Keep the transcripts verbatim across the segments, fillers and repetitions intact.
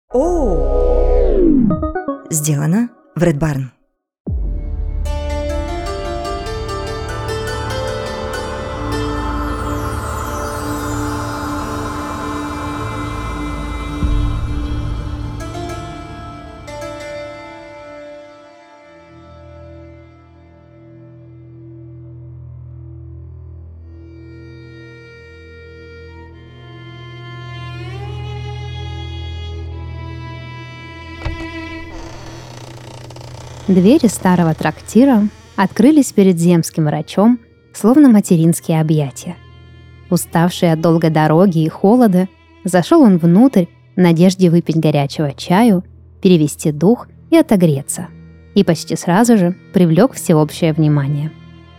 О! Сделано в Red Barn. Двери старого трактира открылись перед земским врачом, словно материнские объятия. Уставший от долгой дороги и холода, зашел он внутрь в надежде выпить горячего чаю, перевести дух и отогреться, и почти сразу же привлек всеобщее внимание.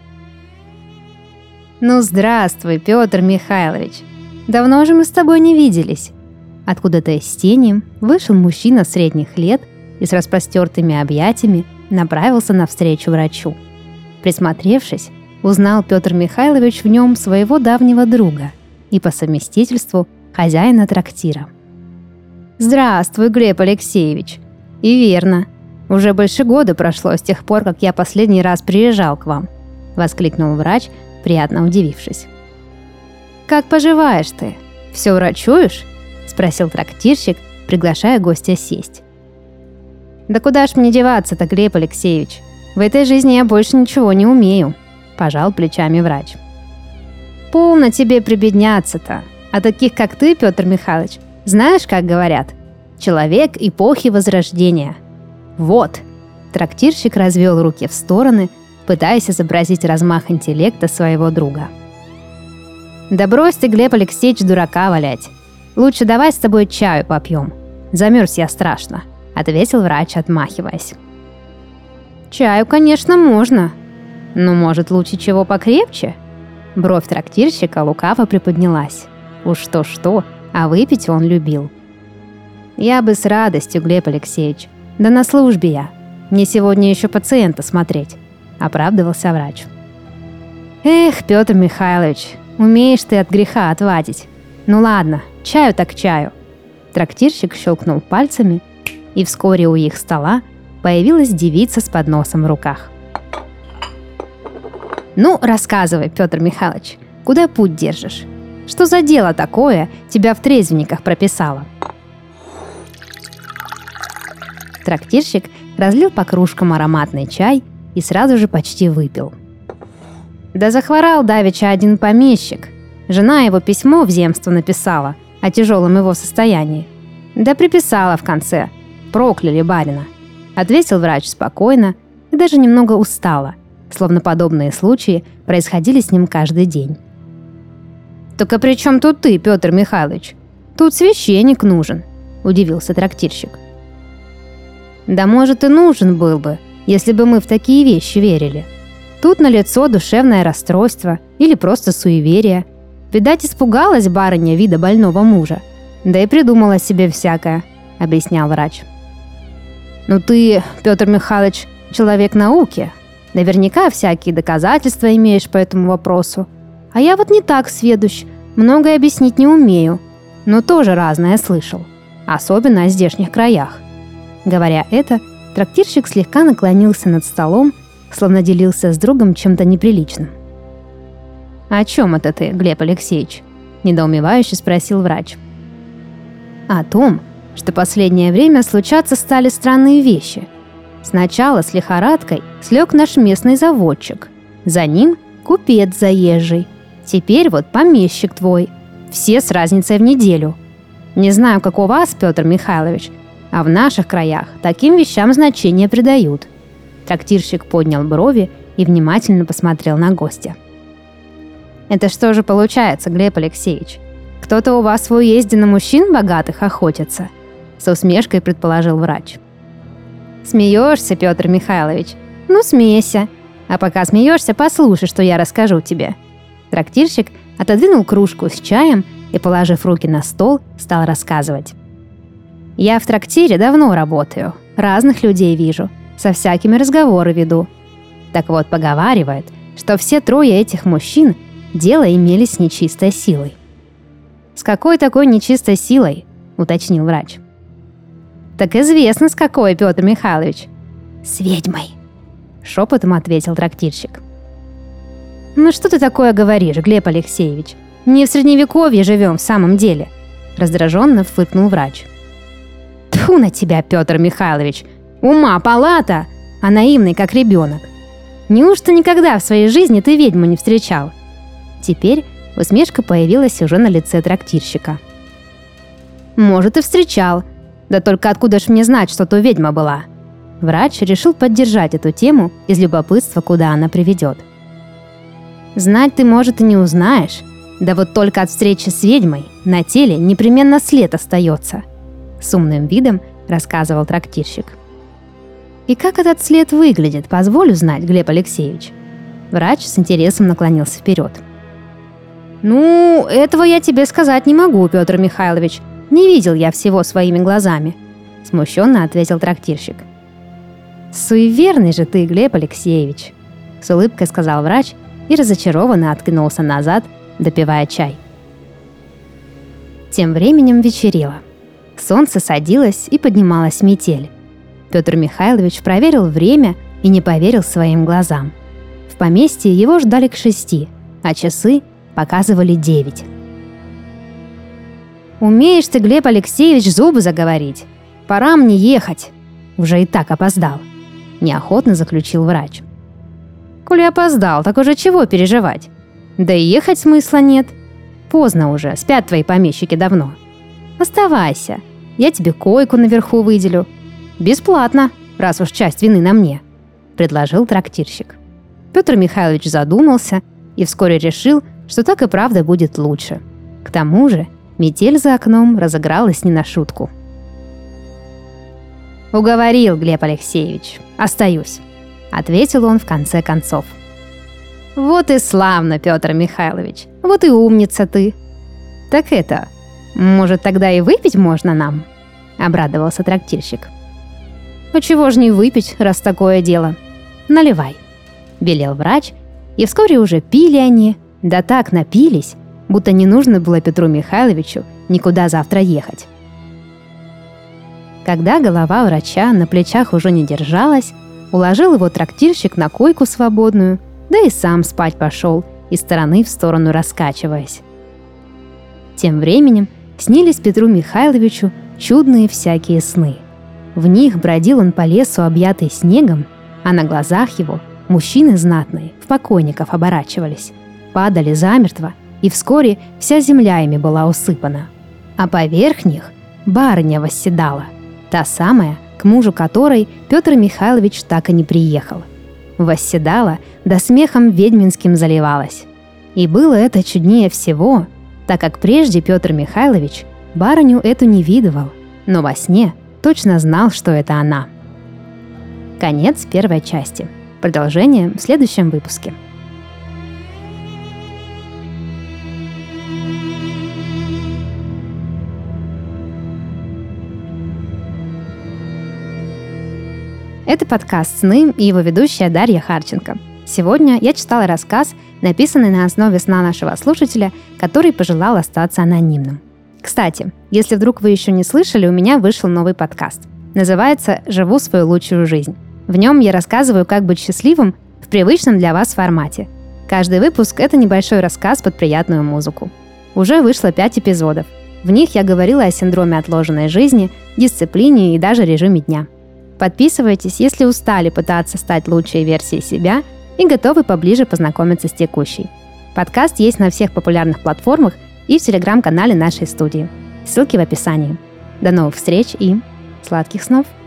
«Ну, здравствуй, Петр Михайлович! Давно же мы с тобой не виделись!» Откуда-то из тени вышел мужчина средних лет и с распростертыми объятиями направился навстречу врачу. Присмотревшись, узнал Петр Михайлович в нем своего давнего друга и по совместительству хозяина трактира. «Здравствуй, Глеб Алексеевич! И верно, уже больше года прошло с тех пор, как я последний раз приезжал к вам», — воскликнул врач, приятно удивившись. «Как поживаешь ты? Все врачуешь?» — спросил трактирщик, приглашая гостя сесть. «Да куда ж мне деваться-то, Глеб Алексеевич? В этой жизни я больше ничего не умею», – пожал плечами врач. «Полно тебе прибедняться-то. А таких, как ты, Петр Михайлович, знаешь, как говорят? Человек эпохи Возрождения. Вот!» Трактирщик развел руки в стороны, пытаясь изобразить размах интеллекта своего друга. «Да брось ты, Глеб Алексеевич, дурака валять. Лучше давай с тобой чаю попьем. Замерз я страшно», — ответил врач, отмахиваясь. «Чаю, конечно, можно. Но, может, лучше чего покрепче?» Бровь трактирщика лукаво приподнялась. Уж что-что, а выпить он любил. «Я бы с радостью, Глеб Алексеевич. Да на службе я. Мне сегодня еще пациента смотреть», — оправдывался врач. «Эх, Петр Михайлович, умеешь ты от греха отвадить. Ну ладно, чаю так чаю». Трактирщик щелкнул пальцами, и вскоре у их стола появилась девица с подносом в руках. «Ну, рассказывай, Петр Михайлович, куда путь держишь? Что за дело такое тебя в трезвенниках прописало?» Трактирщик разлил по кружкам ароматный чай и сразу же почти выпил. «Да захворал давеча один помещик. Жена его письмо в земство написала о тяжелом его состоянии. Да приписала в конце. Прокляли барина», — ответил врач спокойно и даже немного устало, словно подобные случаи происходили с ним каждый день. «Так а при чем тут ты, Петр Михайлович? Тут священник нужен», — удивился трактирщик. «Да может и нужен был бы, если бы мы в такие вещи верили. Тут налицо душевное расстройство или просто суеверие. Видать, испугалась барыня вида больного мужа, да и придумала себе всякое», — объяснял врач. «Ну ты, Петр Михайлович, человек науки. Наверняка всякие доказательства имеешь по этому вопросу. А я вот не так сведущ, многое объяснить не умею, но тоже разное слышал, особенно о здешних краях». Говоря это, трактирщик слегка наклонился над столом, словно делился с другом чем-то неприличным. «О чем это ты, Глеб Алексеевич?» – недоумевающе спросил врач. «О том, что последнее время случаться стали странные вещи. Сначала с лихорадкой слег наш местный заводчик, за ним купец заезжий, теперь вот помещик твой, все с разницей в неделю. Не знаю, как у вас, Петр Михайлович, а в наших краях таким вещам значение придают». Трактирщик поднял брови и внимательно посмотрел на гостя. «Это что же получается, Глеб Алексеевич? Кто-то у вас в уезде на мужчин богатых охотится?» С усмешкой предположил врач. «Смеешься, Петр Михайлович? Ну, смейся. А пока смеешься, послушай, что я расскажу тебе». Трактирщик отодвинул кружку с чаем и, положив руки на стол, стал рассказывать. «Я в трактире давно работаю, разных людей вижу, со всякими разговоры веду. Так вот, поговаривают, что все трое этих мужчин дело имели с нечистой силой». «С какой такой нечистой силой?» — уточнил врач. Так известно, с какой, Петр Михайлович. С ведьмой, шепотом ответил трактирщик. Ну что ты такое говоришь, Глеб Алексеевич? Не в средневековье живем в самом деле, раздраженно фыркнул врач. Тьфу на тебя, Петр Михайлович, ума палата, а наивный как ребенок. Неужто никогда в своей жизни ты ведьму не встречал? Теперь усмешка появилась уже на лице трактирщика. Может, и встречал, да только откуда ж мне знать, что то ведьма была? Врач решил поддержать эту тему из любопытства, куда она приведет. Знать ты, может, и не узнаешь, да вот только от встречи с ведьмой на теле непременно след остается, с умным видом рассказывал трактирщик. И как этот след выглядит, позволь узнать, Глеб Алексеевич? Врач с интересом наклонился вперед. Ну, этого я тебе сказать не могу, Петр Михайлович. Не видел я всего своими глазами, смущенно ответил трактирщик. Суеверный же ты, Глеб Алексеевич, с улыбкой сказал врач и разочарованно откинулся назад, допивая чай. Тем временем вечерело. Солнце садилось и поднималась метель. Петр Михайлович проверил время и не поверил своим глазам. В поместье его ждали к шести, а часы показывали девять. «Умеешь ты, Глеб Алексеевич, зубы заговорить. Пора мне ехать. Уже и так опоздал», – неохотно заключил врач. «Коли опоздал, так уже чего переживать? Да и ехать смысла нет. Поздно уже, спят твои помещики давно. Оставайся, я тебе койку наверху выделю. Бесплатно, раз уж часть вины на мне», – предложил трактирщик. Петр Михайлович задумался и вскоре решил, что так и правда будет лучше. К тому же метель за окном разыгралась не на шутку. «Уговорил, Глеб Алексеевич, остаюсь», — ответил он в конце концов. «Вот и славно, Петр Михайлович, вот и умница ты. Так это, может, тогда и выпить можно нам?» — обрадовался трактирщик. «А чего ж не выпить, раз такое дело? Наливай», — велел врач, и вскоре уже пили они, да так напились, будто не нужно было Петру Михайловичу никуда завтра ехать. Когда голова врача на плечах уже не держалась, уложил его трактирщик на койку свободную, да и сам спать пошел, из стороны в сторону раскачиваясь. Тем временем снились Петру Михайловичу чудные всякие сны. В них бродил он по лесу, объятый снегом, а на глазах его мужчины знатные в покойников оборачивались, падали замертво, и вскоре вся земля ими была усыпана. А поверх них барыня восседала, та самая, к мужу которой Петр Михайлович так и не приехал. Восседала, да смехом ведьминским заливалась. И было это чуднее всего, так как прежде Петр Михайлович барыню эту не видывал, но во сне точно знал, что это она. Конец первой части. Продолжение в следующем выпуске. Это подкаст «Сны» и его ведущая Дарья Харченко. Сегодня я читала рассказ, написанный на основе сна нашего слушателя, который пожелал остаться анонимным. Кстати, если вдруг вы еще не слышали, у меня вышел новый подкаст. Называется «Живу свою лучшую жизнь». В нем я рассказываю, как быть счастливым в привычном для вас формате. Каждый выпуск – это небольшой рассказ под приятную музыку. Уже вышло пять эпизодов. В них я говорила о синдроме отложенной жизни, дисциплине и даже режиме дня. Подписывайтесь, если устали пытаться стать лучшей версией себя и готовы поближе познакомиться с текущей. Подкаст есть на всех популярных платформах и в телеграм-канале нашей студии. Ссылки в описании. До новых встреч и сладких снов!